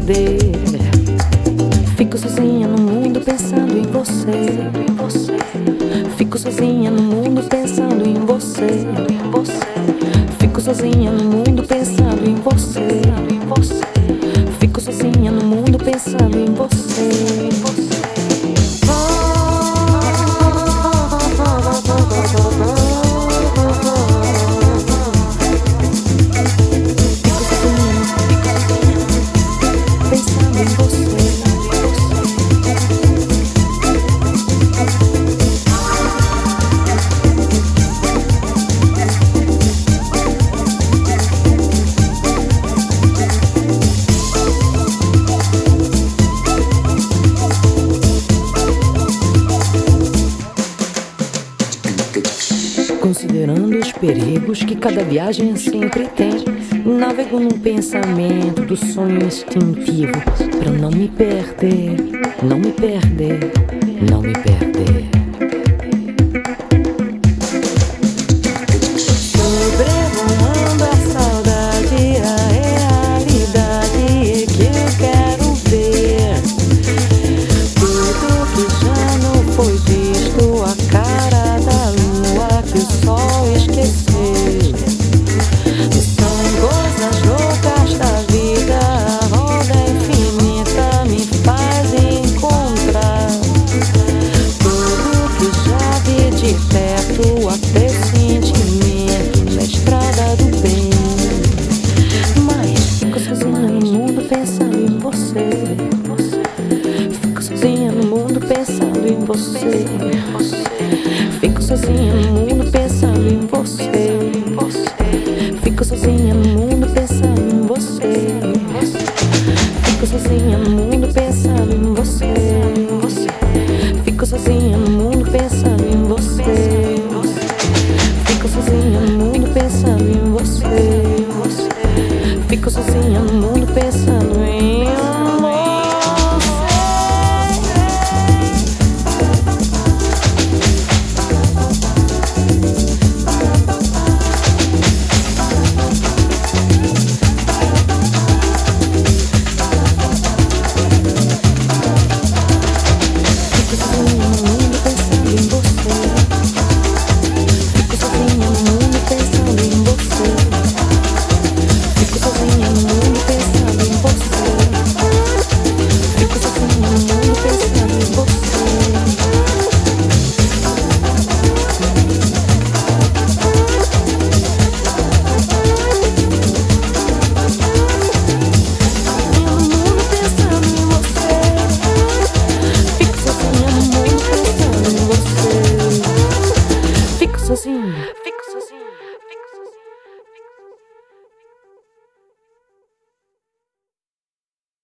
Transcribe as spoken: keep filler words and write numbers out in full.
perder. Fico sozinha no mundo pensando em você. Fico sozinha no mundo pensando em você. Fico sozinha no mundo pensando em você. Fico sozinha no mundo pensando em você. Considerando os perigos que cada viagem sempre tem, navego num pensamento do sonho instintivo, pra não me perder, não me perder, não me perder. Sobrevoando a saudade, a realidade que eu quero ver. Tudo que já não foi visto, a cara da lua que o sol esqueceu. São coisas loucas da vida, a roda infinita me faz encontrar tudo que já vi de perto, até sentimento na estrada do bem. Mas fico sozinha no mundo pensando em você. Fico sozinha no mundo pensando em você. Fico sozinha no mundo pensando em você. Fico sozinha no mundo pensando em você. Fico sozinha no mundo pensando em você. Fico sozinha no mundo pensando em você. Fico sozinha no mundo pensando em você. Fico sozinha no mundo pensando em você. Fico sozinha.